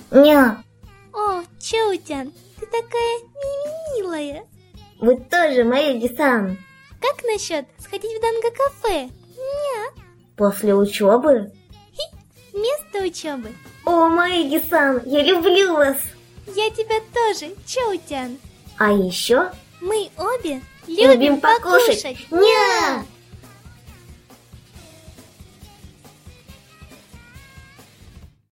Ня. О, Чоутян, ты такая милая. Вы тоже, Маэги-сан. Как насчет сходить в Данго-кафе? Ня. После учебы? Вместо учебы. О, Маэги-сан, я люблю вас. Я тебя тоже, Чоутян. А еще мы обе любим покушать. Ня!